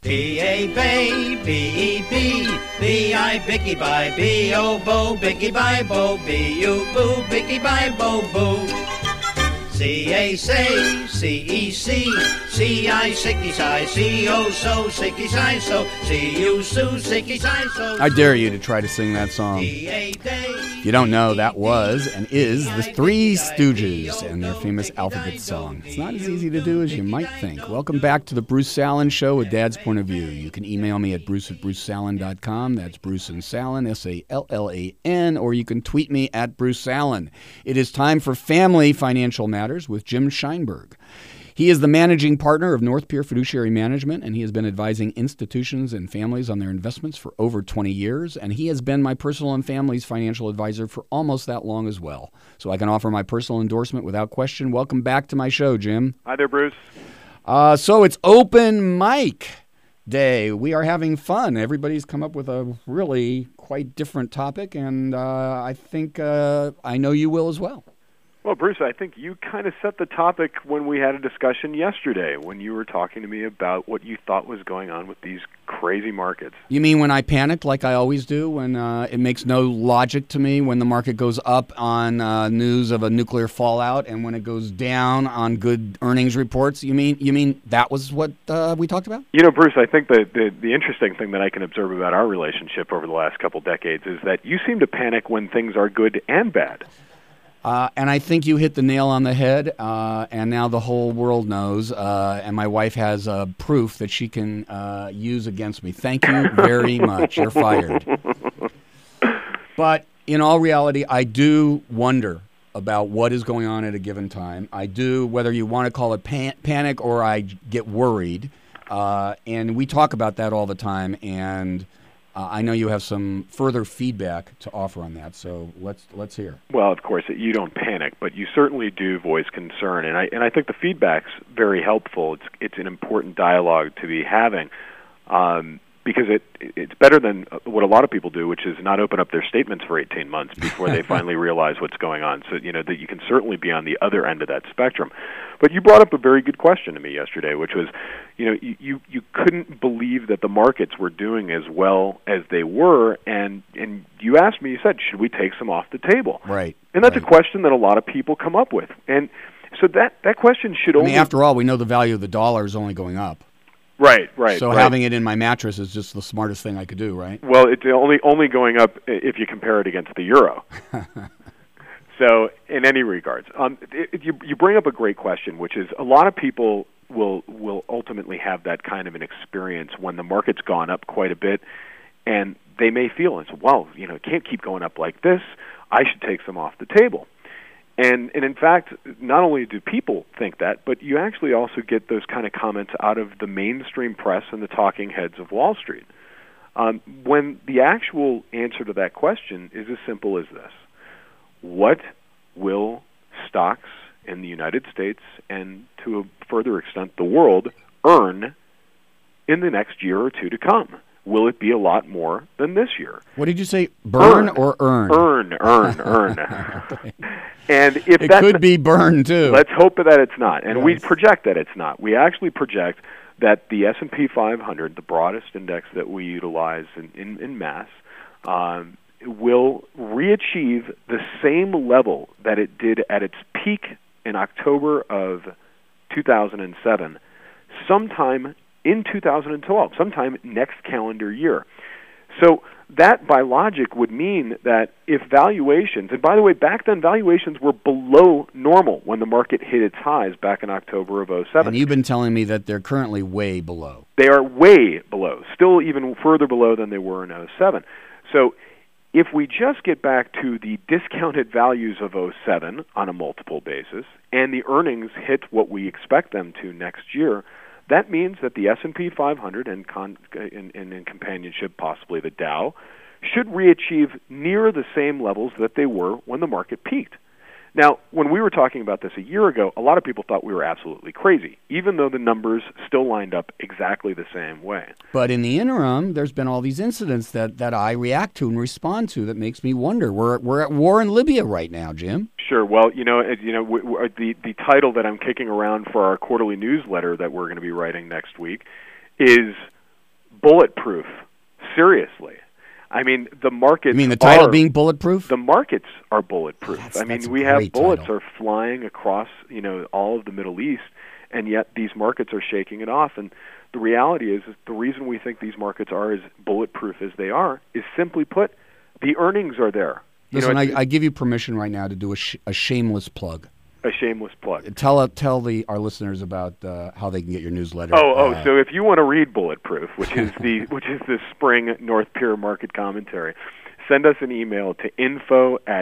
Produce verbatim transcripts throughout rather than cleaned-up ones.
B A B B E B B I Bicky Bye B O Bo Bicky Bye Bo B U Boo Bicky Bye Bo Boo C A say C E C C I Sicky Sai C O So Sicky Sai So C U Sue Sicky Sai So. I dare you to try to sing that song. If you don't know, that was and is the Three Stooges and their famous alphabet song. It's not as easy to do as you might think. Welcome back to the Bruce Salen Show with Dad's Point of View. You can email me at bruce at bruce salen dot com. That's Bruce and Salen, S A L L A N, or you can tweet me at Bruce Salen. It is time for Family Financial Matters with Jim Scheinberg. He is the managing partner of North Pier Fiduciary Management, and he has been advising institutions and families on their investments for over twenty years, and he has been my personal and family's financial advisor for almost that long as well. So I can offer my personal endorsement without question. Welcome back to my show, Jim. Hi there, Bruce. Uh, so it's open mic day. We are having fun. Everybody's come up with a really quite different topic, and uh, I think uh, I know you will as well. Well, Bruce, I think you kind of set the topic when we had a discussion yesterday when you were talking to me about what you thought was going on with these crazy markets. You mean when I panicked like I always do, when uh, it makes no logic to me, when the market goes up on uh, news of a nuclear fallout and when it goes down on good earnings reports? You mean you mean that was what uh, we talked about? You know, Bruce, I think the, the, the interesting thing that I can observe about our relationship over the last couple decades is that you seem to panic when things are good and bad. Uh, and I think you hit the nail on the head, uh, and now the whole world knows, uh, and my wife has uh, proof that she can uh, use against me. Thank you very much. You're fired. But in all reality, I do wonder about what is going on at a given time. I do, whether you want to call it pan- panic or I get worried, uh, and we talk about that all the time, and Uh, I know you have some further feedback to offer on that, so let's let's hear. Well, of course, you don't panic, but you certainly do voice concern, and I and I think the feedback's very helpful. It's it's an important dialogue to be having, um, because it it's better than what a lot of people do, which is not open up their statements for eighteen months before they finally realize what's going on. So you know that you can certainly be on the other end of that spectrum. But you brought up a very good question to me yesterday, which was, you know, you, you, you couldn't believe that the markets were doing as well as they were, and, and you asked me, you said, should we take some off the table? Right. And that's right. a question that a lot of people come up with. And so that, that question should I only... mean, after all, we know the value of the dollar is only going up. Right, right. So right. having it in my mattress is just the smartest thing I could do, right? Well, it's only only going up if you compare it against the euro. So, in any regards, um, it, it, you you bring up a great question, which is a lot of people will will ultimately have that kind of an experience when the market's gone up quite a bit, and they may feel it's well, you know, it can't keep going up like this. I should take some off the table. And and in fact, not only do people think that, but you actually also get those kind of comments out of the mainstream press and the talking heads of Wall Street. Um, when the actual answer to that question is as simple as this: what will stocks in the United States and to a further extent the world earn in the next year or two to come? Will it be a lot more than this year? What did you say? Burn earn. or earn? Earn, earn, earn. Okay. And if it that's could be burn too. Let's hope that it's not. And yes. we project that it's not. We actually project that the S and P five hundred, the broadest index that we utilize in, in, in mass, um, will re-achieve the same level that it did at its peak in October of two thousand seven, sometime in two thousand twelve, sometime next calendar year. So that, by logic, would mean that if valuations, and by the way, back then valuations were below normal when the market hit its highs back in October of oh seven. And you've been telling me that they're currently way below. They are way below, still even further below than they were in oh seven. So if we just get back to the discounted values of oh seven on a multiple basis, and the earnings hit what we expect them to next year, that means that the S and P five hundred and, con- in, in, in companionship, possibly the Dow, should re-achieve near the same levels that they were when the market peaked. Now, when we were talking about this a year ago, a lot of people thought we were absolutely crazy, even though the numbers still lined up exactly the same way. But in the interim, there's been all these incidents that, that I react to and respond to that makes me wonder. We're we're at war in Libya right now, Jim. Sure. Well, you know, you know, w- w- the the title that I'm kicking around for our quarterly newsletter that we're going to be writing next week is bulletproof. Seriously. I mean, the markets. You mean the title are, being bulletproof? The markets are bulletproof. That's, I mean, that's we have bullets title. are flying across, you know, all of the Middle East, and yet these markets are shaking it off. And the reality is, is the reason we think these markets are as bulletproof as they are is simply put, the earnings are there. You Listen, know, I, I give you permission right now to do a, sh- a shameless plug. A shameless plug. Tell uh, tell the our listeners about uh, how they can get your newsletter. Oh, oh. Uh, So if you want to read Bulletproof, which is the which is the spring North Pier market commentary, send us an email to info at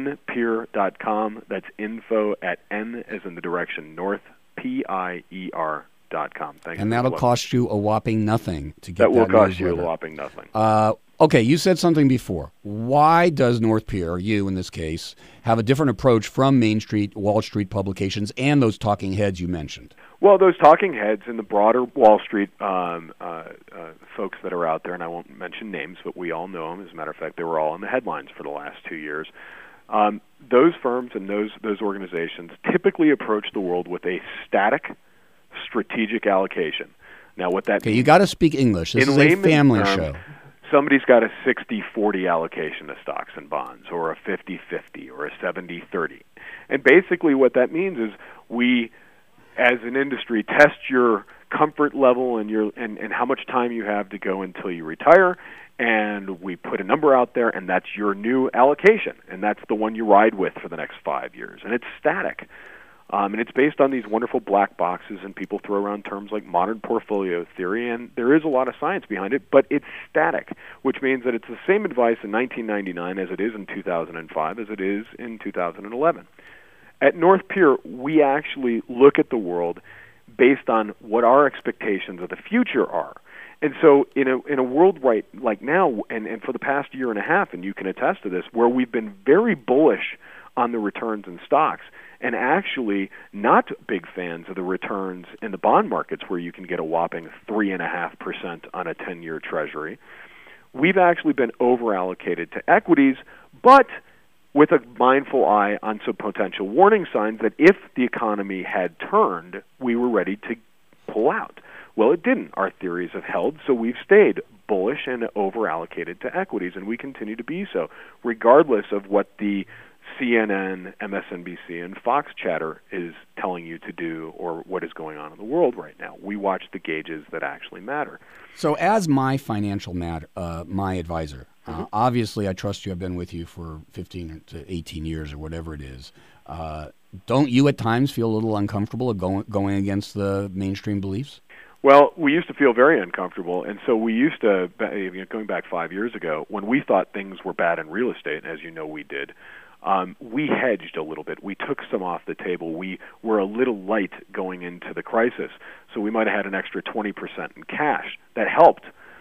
npier dot com. That's info at n as in the direction north, P I E R dot com. Thank and you. that'll cost you a whopping nothing to get that will that cost newsletter. you a whopping nothing. Uh, okay, you said something before. Why does North Pier, or you in this case, have a different approach from Main Street, Wall Street publications, and those talking heads you mentioned? Well, those talking heads and the broader Wall Street um, uh, uh, folks that are out there, and I won't mention names, but we all know them. As a matter of fact, they were all in the headlines for the last two years. Um, those firms and those those organizations typically approach the world with a static, strategic allocation. Now, what that Okay, means, you got to speak English. This in is a layman's family terms, show. Somebody's got a sixty forty allocation to stocks and bonds, or a fifty fifty, or a seventy thirty. And basically what that means is we, as an industry, test your comfort level and your and, and how much time you have to go until you retire, and we put a number out there, and that's your new allocation, and that's the one you ride with for the next five years. And it's static. Um, and it's based on these wonderful black boxes, and people throw around terms like modern portfolio theory, and there is a lot of science behind it, but it's static, which means that it's the same advice in nineteen ninety-nine as it is in two thousand five as it is in two thousand eleven. At North Pier, we actually look at the world based on what our expectations of the future are. And so in a in a world right like now, and, and for the past year and a half, and you can attest to this, where we've been very bullish on the returns in stocks, and actually not big fans of the returns in the bond markets, where you can get a whopping three point five percent on a ten-year Treasury. We've actually been over-allocated to equities, but with a mindful eye on some potential warning signs that if the economy had turned, we were ready to pull out. Well, it didn't. Our theories have held, so we've stayed bullish and over-allocated to equities, and we continue to be so, regardless of what the C N N, M S N B C, and Fox chatter is telling you to do, or what is going on in the world right now. We watch the gauges that actually matter. So as my financial matter, uh, my advisor, Mm-hmm. uh, obviously I trust you. I've been with you for fifteen to eighteen years or whatever it is. Uh, don't you at times feel a little uncomfortable of going, going against the mainstream beliefs? Well, we used to feel very uncomfortable, and so we used to, going back five years ago, when we thought things were bad in real estate, as you know we did, Um, we hedged a little bit. We took some off the table. We were a little light going into the crisis, so we might have had an extra twenty percent in cash. That helped.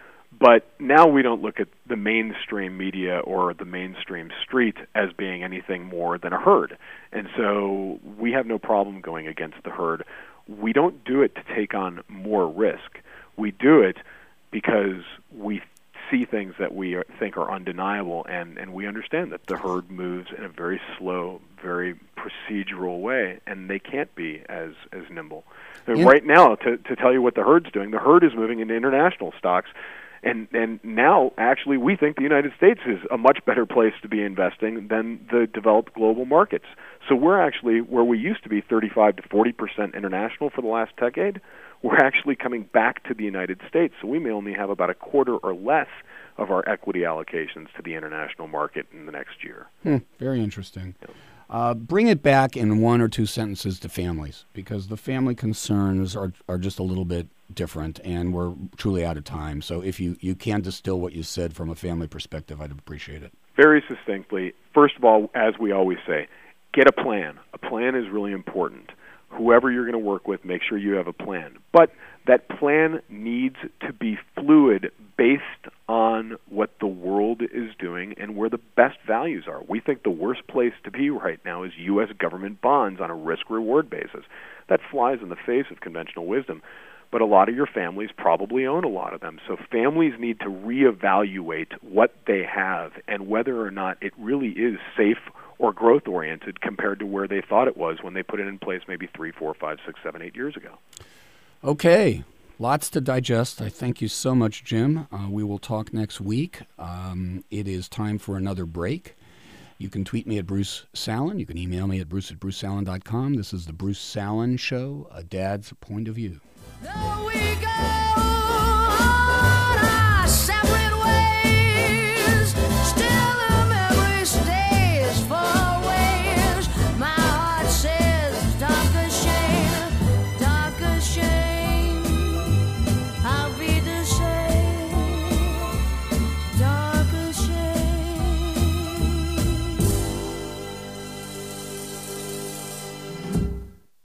But now we don't look at the mainstream media or the mainstream street as being anything more than a herd. And so we have no problem going against the herd. We don't do it to take on more risk. We do it because we see things that we are, think are undeniable, and, and we understand that the herd moves in a very slow, very procedural way, and they can't be as, as nimble. And yeah. Right now, to, to tell you what the herd's doing, the herd is moving into international stocks, and, and now, actually, we think the United States is a much better place to be investing than the developed global markets. So we're actually, where we used to be thirty-five to forty percent international for the last decade, we're actually coming back to the United States. So we may only have about a quarter or less of our equity allocations to the international market in the next year. Hmm, very interesting. Uh, bring it back in one or two sentences to families, because the family concerns are, are just a little bit different, and we're truly out of time. So if you, you can distill what you said from a family perspective, I'd appreciate it. Very succinctly, first of all, as we always say, get a plan. A plan is really important. Whoever you're going to work with, make sure you have a plan. But that plan needs to be fluid based on what the world is doing and where the best values are. We think the worst place to be right now is U S government bonds on a risk-reward basis. That flies in the face of conventional wisdom. But a lot of your families probably own a lot of them. So families need to reevaluate what they have and whether or not it really is safe or growth-oriented compared to where they thought it was when they put it in place maybe three, four, five, six, seven, eight years ago. Okay. Lots to digest. I thank you so much, Jim. Uh, we will talk next week. Um, it is time for another break. You can tweet me at Bruce Salen. You can email me at bruce at bruce salen dot com. This is the Bruce Salen Show, a dad's point of view. There we go!